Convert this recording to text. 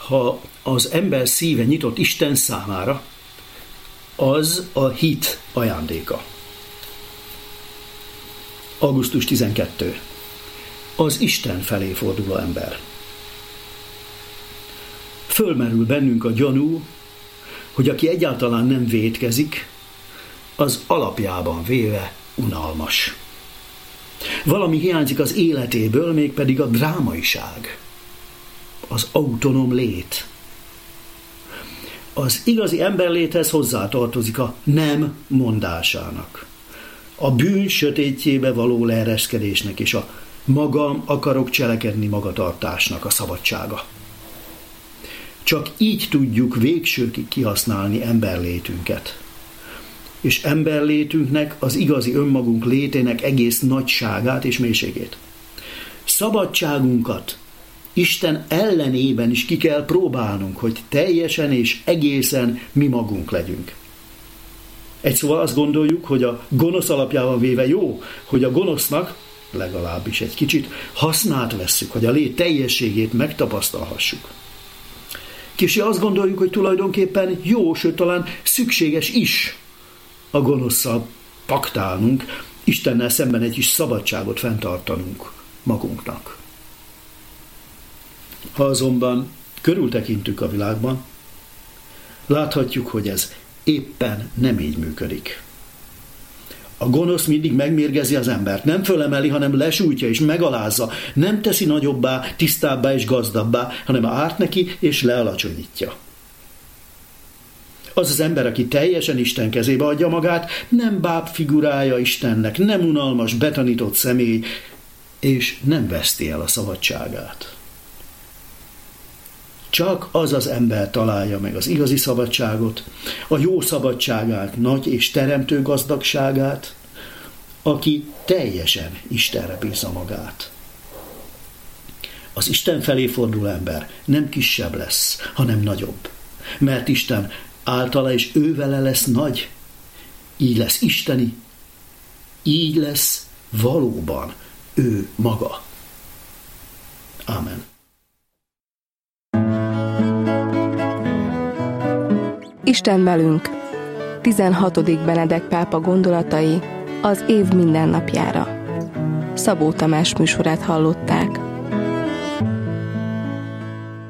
ha az ember szíve nyitott Isten számára, az a hit ajándéka. Augusztus 12. Az Isten felé forduló ember. Fölmerül bennünk a gyanú, hogy aki egyáltalán nem vétkezik, az alapjában véve unalmas. Valami hiányzik az életéből, mégpedig a drámaiság, az autonóm lét. Az igazi emberléthez hozzátartozik a nem mondásának, a bűn sötétjébe való leereszkedésnek és a magam akarok cselekedni magatartásnak a szabadsága. Csak így tudjuk végsőkig kihasználni emberlétünket. És emberlétünknek az igazi önmagunk létének egész nagyságát és mélységét. Szabadságunkat Isten ellenében is ki kell próbálnunk, hogy teljesen és egészen mi magunk legyünk. Egy szóval azt gondoljuk, hogy a gonosz alapjában véve jó, hogy a gonosznak, legalábbis egy kicsit, hasznát vesszük, hogy a lét teljességét megtapasztalhassuk. Később azt gondoljuk, hogy tulajdonképpen jó, sőt talán szükséges is a gonosszal paktálnunk, Istennel szemben egy kis szabadságot fenntartanunk magunknak. Ha azonban körültekintünk a világban, láthatjuk, hogy ez éppen nem így működik. A gonosz mindig megmérgezi az embert, nem fölemeli, hanem lesújtja és megalázza, nem teszi nagyobbá, tisztábbá és gazdabbá, hanem árt neki és lealacsonyítja. Az az ember, aki teljesen Isten kezébe adja magát, nem báb figurája Istennek, nem unalmas, betanított személy, és nem veszti el a szabadságát. Csak az az ember találja meg az igazi szabadságot, a jó szabadságát, nagy és teremtő gazdagságát, aki teljesen Istenre bízza magát. Az Isten felé forduló ember nem kisebb lesz, hanem nagyobb, mert Isten általa és ő vele lesz nagy, így lesz isteni, így lesz valóban ő maga. Ámen. Isten velünk. 16. Benedek pápa gondolatai az év mindennapjára. Szabó Tamás műsorát hallották.